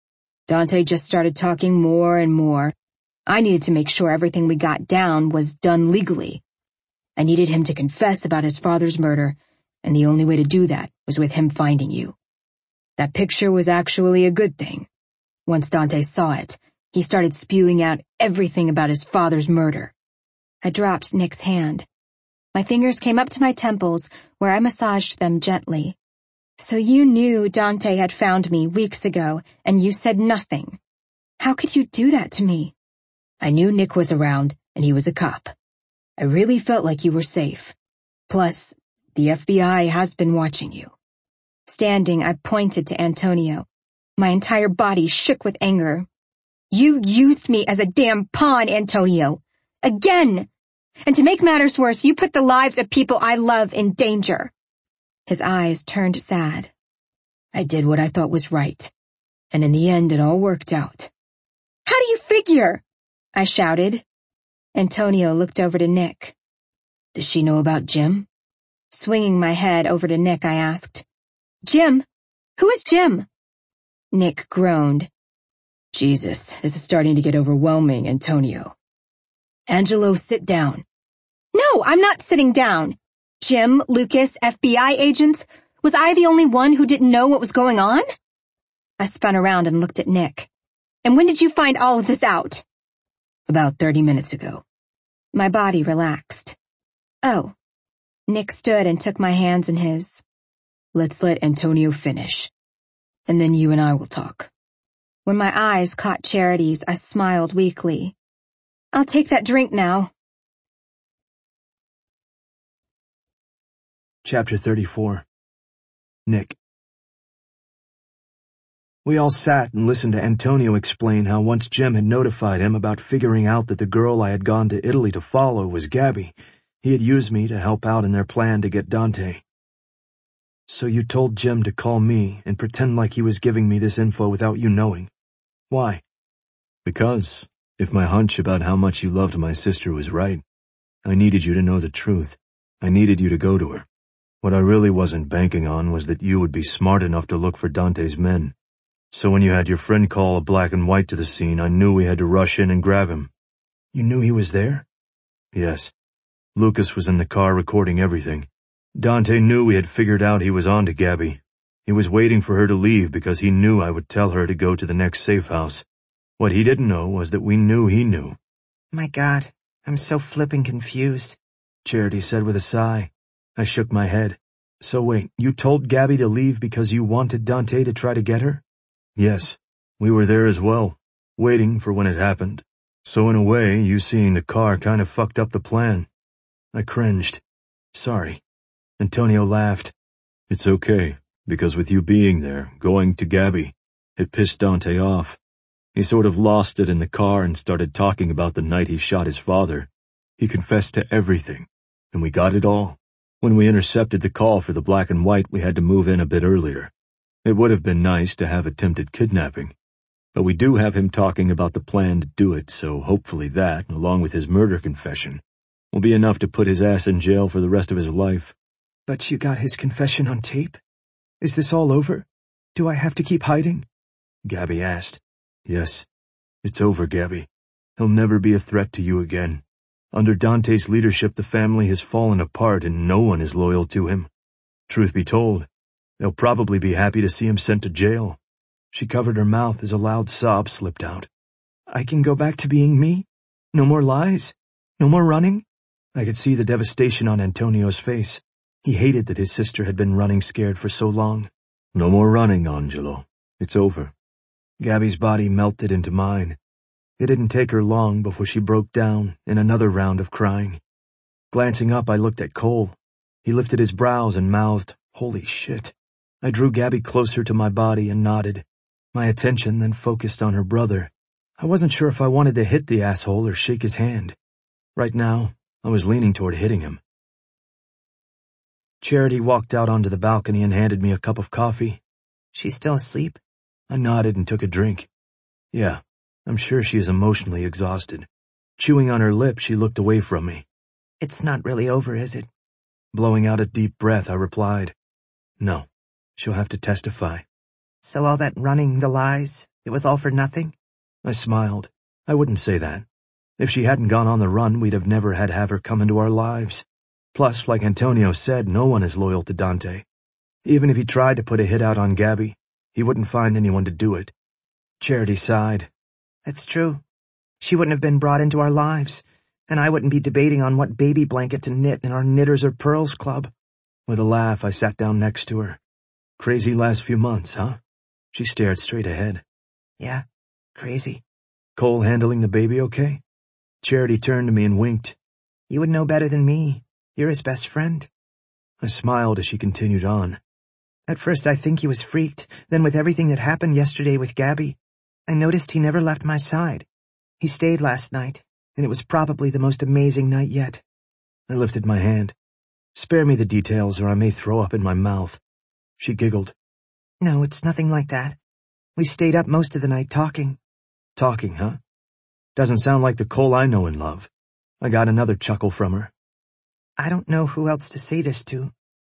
Dante just started talking more and more. I needed to make sure everything we got down was done legally. I needed him to confess about his father's murder, and the only way to do that was with him finding you. That picture was actually a good thing. Once Dante saw it, He started spewing out everything about his father's murder. I dropped Nick's hand. My fingers came up to my temples, where I massaged them gently. So you knew Dante had found me weeks ago, and you said nothing. How could you do that to me? I knew Nick was around, and he was a cop. I really felt like you were safe. Plus, the F B I has been watching you. Standing, I pointed to Antonio. My entire body shook with anger. You used me as a damn pawn, Antonio. Again! And to make matters worse, you put the lives of people I love in danger. His eyes turned sad. I did what I thought was right, and in the end it all worked out. How do you figure? I shouted. Antonio looked over to Nick. Does she know about Jim? Swinging my head over to Nick, I asked, Jim? Who is Jim? Nick groaned. Jesus, this is starting to get overwhelming, Antonio. Angelo, sit down. No, I'm not sitting down. Jim, Lucas, F B I agents, was I the only one who didn't know what was going on? I spun around and looked at Nick. And when did you find all of this out? About thirty minutes ago. My body relaxed. Oh. Nick stood and took my hands in his. Let's let Antonio finish. And then you and I will talk. When my eyes caught Charity's, I smiled weakly. I'll take that drink now. Chapter thirty-four. Nick. We all sat and listened to Antonio explain how once Jim had notified him about figuring out that the girl I had gone to Italy to follow was Gabby, he had used me to help out in their plan to get Dante. So you told Jim to call me and pretend like he was giving me this info without you knowing. Why? Because, if my hunch about how much you loved my sister was right, I needed you to know the truth. I needed you to go to her. What I really wasn't banking on was that you would be smart enough to look for Dante's men. So when you had your friend call a black and white to the scene, I knew we had to rush in and grab him. You knew he was there? Yes. Lucas was in the car recording everything. Dante knew we had figured out he was on to Gabby. He was waiting for her to leave because he knew I would tell her to go to the next safe house. What he didn't know was that we knew he knew. My God, I'm so flippin' confused, Charity said with a sigh. I shook my head. So wait, you told Gabby to leave because you wanted Dante to try to get her? Yes, we were there as well, waiting for when it happened. So in a way, you seeing the car kind of fucked up the plan. I cringed. Sorry. Antonio laughed. It's okay, because with you being there, going to Gabby, it pissed Dante off. He sort of lost it in the car and started talking about the night he shot his father. He confessed to everything, and we got it all. When we intercepted the call for the black and white, we had to move in a bit earlier. It would have been nice to have attempted kidnapping, but we do have him talking about the plan to do it, so hopefully that, along with his murder confession, will be enough to put his ass in jail for the rest of his life. But you got his confession on tape? Is this all over? Do I have to keep hiding? Gabby asked. Yes, it's over, Gabby. He'll never be a threat to you again. Under Dante's leadership, the family has fallen apart and no one is loyal to him. Truth be told, they'll probably be happy to see him sent to jail. She covered her mouth as a loud sob slipped out. I can go back to being me? No more lies? No more running? I could see the devastation on Antonio's face. He hated that his sister had been running scared for so long. No more running, Angelo. It's over. Gabby's body melted into mine. It didn't take her long before she broke down in another round of crying. Glancing up, I looked at Cole. He lifted his brows and mouthed, "Holy shit." I drew Gabby closer to my body and nodded. My attention then focused on her brother. I wasn't sure if I wanted to hit the asshole or shake his hand. Right now, I was leaning toward hitting him. Charity walked out onto the balcony and handed me a cup of coffee. She's still asleep? I nodded and took a drink. Yeah, I'm sure she is emotionally exhausted. Chewing on her lip, she looked away from me. It's not really over, is it? Blowing out a deep breath, I replied, No, she'll have to testify. So all that running, the lies, it was all for nothing? I smiled. I wouldn't say that. If she hadn't gone on the run, we'd have never had have her come into our lives. Plus, like Antonio said, no one is loyal to Dante. Even if he tried to put a hit out on Gabby, he wouldn't find anyone to do it. Charity sighed. That's true. She wouldn't have been brought into our lives, and I wouldn't be debating on what baby blanket to knit in our Knitters or Pearls club. With a laugh, I sat down next to her. Crazy last few months, huh? She stared straight ahead. Yeah, crazy. Cole handling the baby okay? Charity turned to me and winked. You would know better than me. You're his best friend. I smiled as she continued on. At first I think he was freaked, then with everything that happened yesterday with Gabby, I noticed he never left my side. He stayed last night, and it was probably the most amazing night yet. I lifted my hand. Spare me the details or I may throw up in my mouth. She giggled. No, it's nothing like that. We stayed up most of the night talking. Talking, huh? Doesn't sound like the Cole I know and love. I got another chuckle from her. I don't know who else to say this to.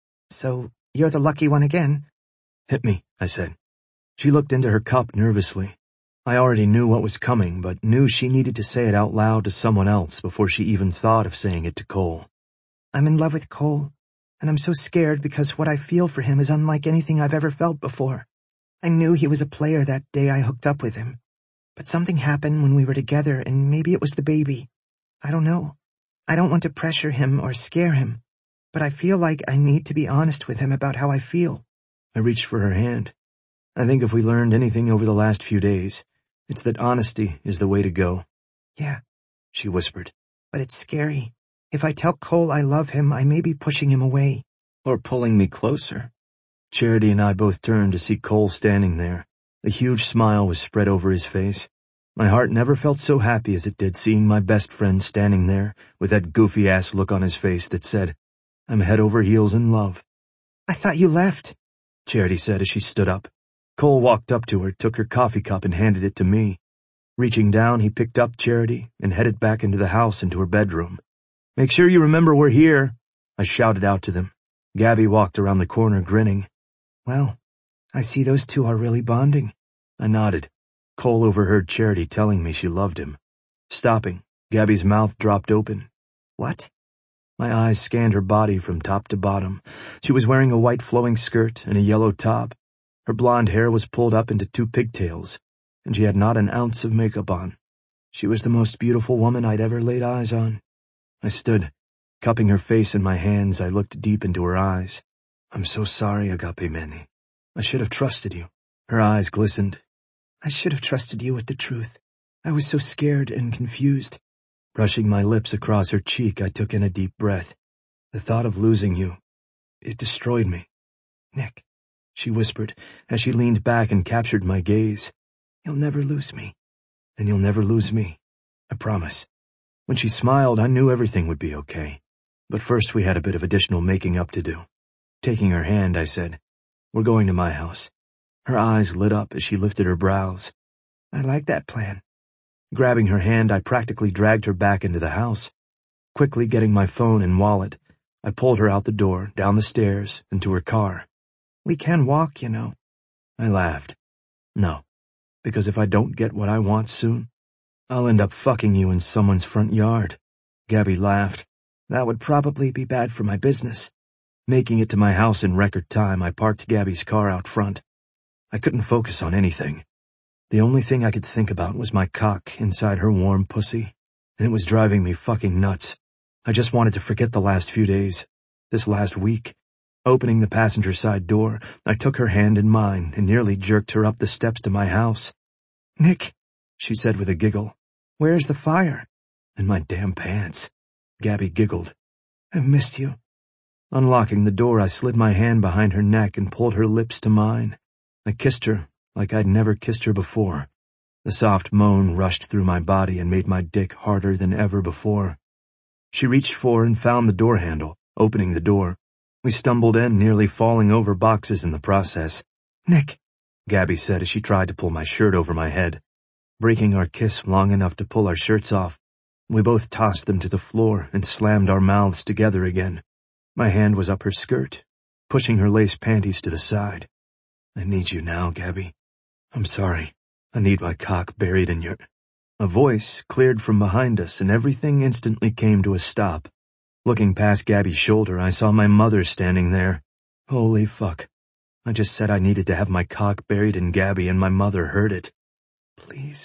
So, you're the lucky one again. Hit me, I said. She looked into her cup nervously. I already knew what was coming, but knew she needed to say it out loud to someone else before she even thought of saying it to Cole. I'm in love with Cole, and I'm so scared because what I feel for him is unlike anything I've ever felt before. I knew he was a player that day I hooked up with him. But something happened when we were together, and maybe it was the baby. I don't know. I don't want to pressure him or scare him, but I feel like I need to be honest with him about how I feel. I reached for her hand. I think if we learned anything over the last few days, it's that honesty is the way to go. Yeah, she whispered. But it's scary. If I tell Cole I love him, I may be pushing him away. Or pulling me closer. Charity and I both turned to see Cole standing there. A huge smile was spread over his face. My heart never felt so happy as it did seeing my best friend standing there with that goofy-ass look on his face that said, I'm head over heels in love. I thought you left, Charity said as she stood up. Cole walked up to her, took her coffee cup and handed it to me. Reaching down, he picked up Charity and headed back into the house into her bedroom. Make sure you remember we're here, I shouted out to them. Gabby walked around the corner grinning. Well, I see those two are really bonding. I nodded. Cole overheard Charity telling me she loved him. Stopping, Gabby's mouth dropped open. What? My eyes scanned her body from top to bottom. She was wearing a white flowing skirt and a yellow top. Her blonde hair was pulled up into two pigtails, and she had not an ounce of makeup on. She was the most beautiful woman I'd ever laid eyes on. I stood. Cupping her face in my hands, I looked deep into her eyes. I'm so sorry, Agape Manny. I should have trusted you. Her eyes glistened. I should have trusted you with the truth. I was so scared and confused. Brushing my lips across her cheek, I took in a deep breath. The thought of losing you, it destroyed me. Nick, she whispered as she leaned back and captured my gaze. You'll never lose me. And you'll never lose me. I promise. When she smiled, I knew everything would be okay. But first we had a bit of additional making up to do. Taking her hand, I said, We're going to my house. Her eyes lit up as she lifted her brows. I like that plan. Grabbing her hand, I practically dragged her back into the house. Quickly getting my phone and wallet, I pulled her out the door, down the stairs, and to her car. We can walk, you know. I laughed. No, because if I don't get what I want soon, I'll end up fucking you in someone's front yard. Gabby laughed. That would probably be bad for my business. Making it to my house in record time, I parked Gabby's car out front. I couldn't focus on anything. The only thing I could think about was my cock inside her warm pussy, and it was driving me fucking nuts. I just wanted to forget the last few days, this last week. Opening the passenger side door, I took her hand in mine and nearly jerked her up the steps to my house. Nick, she said with a giggle. Where's the fire? In my damn pants. Gabby giggled. I've missed you. Unlocking the door, I slid my hand behind her neck and pulled her lips to mine. I kissed her like I'd never kissed her before. The soft moan rushed through my body and made my dick harder than ever before. She reached for and found the door handle, opening the door. We stumbled in, nearly falling over boxes in the process. Nick, Gabby said as she tried to pull my shirt over my head. Breaking our kiss long enough to pull our shirts off, we both tossed them to the floor and slammed our mouths together again. My hand was up her skirt, pushing her lace panties to the side. I need you now, Gabby. I'm sorry. I need my cock buried in your... A voice cleared from behind us and everything instantly came to a stop. Looking past Gabby's shoulder, I saw my mother standing there. Holy fuck. I just said I needed to have my cock buried in Gabby and my mother heard it. Please,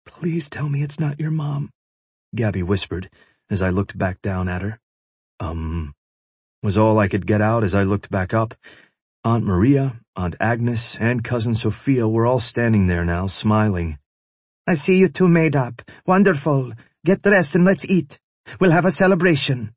Please tell me it's not your mom, Gabby whispered as I looked back down at her. Um, was all I could get out as I looked back up. Aunt Maria, Aunt Agnes, and Cousin Sophia were all standing there now, smiling. I see you two made up. Wonderful. Get dressed and let's eat. We'll have a celebration.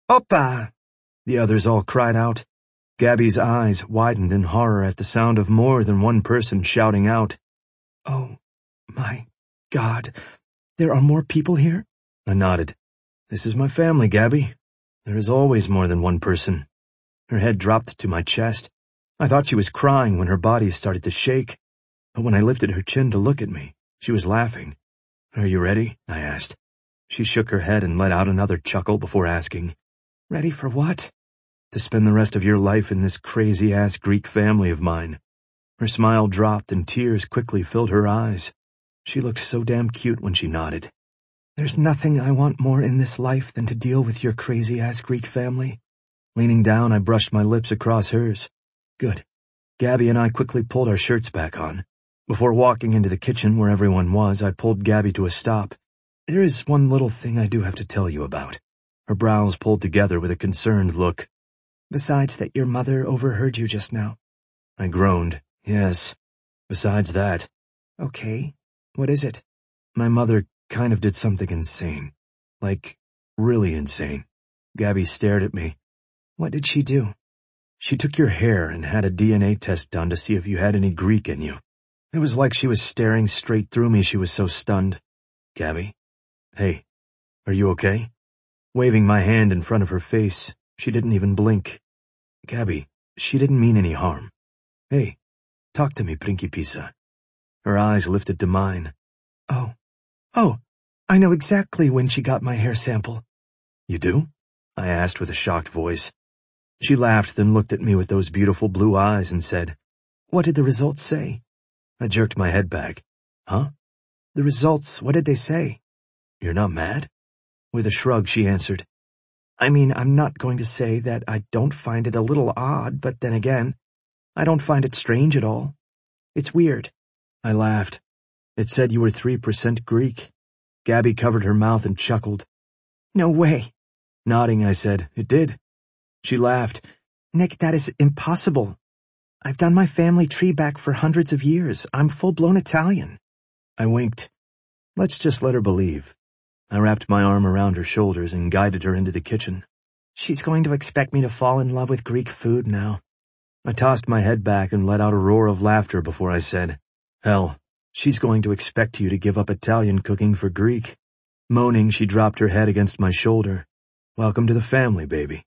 Oppa! The others all cried out. Gabby's eyes widened in horror at the sound of more than one person shouting out. Oh, my God. There are more people here? I nodded. This is my family, Gabby. There is always more than one person. Her head dropped to my chest. I thought she was crying when her body started to shake. But when I lifted her chin to look at me, she was laughing. Are you ready? I asked. She shook her head and let out another chuckle before asking, Ready for what? To spend the rest of your life in this crazy-ass Greek family of mine. Her smile dropped and tears quickly filled her eyes. She looked so damn cute when she nodded. There's nothing I want more in this life than to deal with your crazy-ass Greek family. Leaning down, I brushed my lips across hers. Good. Gabby and I quickly pulled our shirts back on. Before walking into the kitchen where everyone was, I pulled Gabby to a stop. There is one little thing I do have to tell you about. Her brows pulled together with a concerned look. Besides that your mother overheard you just now. I groaned. Yes. Besides that. Okay. What is it? My mother kind of did something insane. Like, really insane. Gabby stared at me. What did she do? She took your hair and had a D N A test done to see if you had any Greek in you. It was like she was staring straight through me. She was so stunned. Gabby? Hey, are you okay? Waving my hand in front of her face, she didn't even blink. Gabby, she didn't mean any harm. Hey, talk to me, Principessa. Her eyes lifted to mine. Oh, oh, I know exactly when she got my hair sample. You do? I asked with a shocked voice. She laughed, then looked at me with those beautiful blue eyes and said, What did the results say? I jerked my head back. Huh? The results, what did they say? You're not mad? With a shrug, she answered. I mean, I'm not going to say that I don't find it a little odd, but then again, I don't find it strange at all. It's weird. I laughed. It said you were three percent Greek. Gabby covered her mouth and chuckled. No way. Nodding, I said, It did. She laughed. Nick, that is impossible. I've done my family tree back for hundreds of years. I'm full-blown Italian. I winked. Let's just let her believe. I wrapped my arm around her shoulders and guided her into the kitchen. She's going to expect me to fall in love with Greek food now. I tossed my head back and let out a roar of laughter before I said, Hell, she's going to expect you to give up Italian cooking for Greek. Moaning, she dropped her head against my shoulder. Welcome to the family, baby.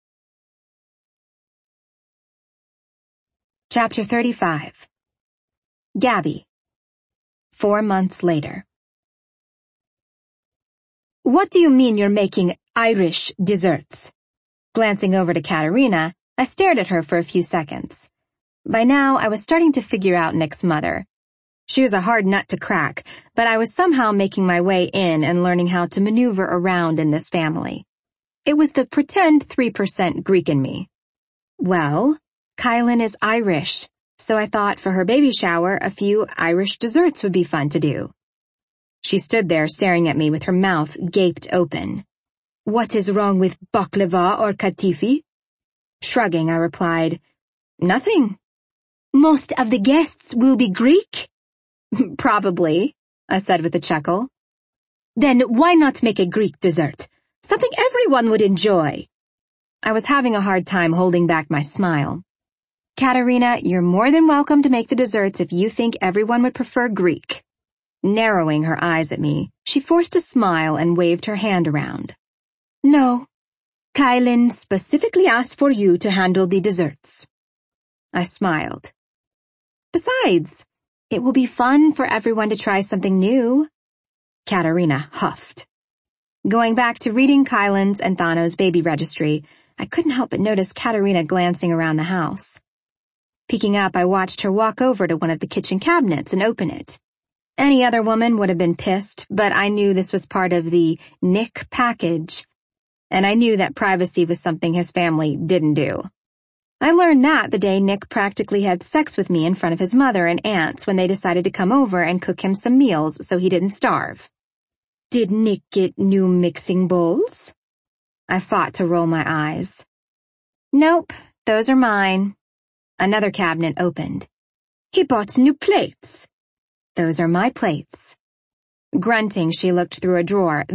Chapter thirty-five. Gabby. Four months later. What do you mean you're making Irish desserts? Glancing over to Katerina, I stared at her for a few seconds. By now, I was starting to figure out Nick's mother. She was a hard nut to crack, but I was somehow making my way in and learning how to maneuver around in this family. It was the pretend three percent Greek in me. Well, Kylan is Irish, so I thought for her baby shower, a few Irish desserts would be fun to do. She stood there staring at me with her mouth gaped open. What is wrong with baklava or katifi? Shrugging, I replied, Nothing. Most of the guests will be Greek? Probably, I said with a chuckle. Then why not make a Greek dessert? Something everyone would enjoy. I was having a hard time holding back my smile. Katerina, you're more than welcome to make the desserts if you think everyone would prefer Greek. Narrowing her eyes at me, she forced a smile and waved her hand around. No, Kylan specifically asked for you to handle the desserts. I smiled. Besides, it will be fun for everyone to try something new. Katerina huffed. Going back to reading Kylan's and Thano's baby registry, I couldn't help but notice Katerina glancing around the house. Peeking up, I watched her walk over to one of the kitchen cabinets and open it. Any other woman would have been pissed, but I knew this was part of the Nick package, and I knew that privacy was something his family didn't do. I learned that the day Nick practically had sex with me in front of his mother and aunts when they decided to come over and cook him some meals so he didn't starve. Did Nick get new mixing bowls? I fought to roll my eyes. Nope, those are mine. Another cabinet opened. He bought new plates. Those are my plates. Grunting, she looked through a drawer.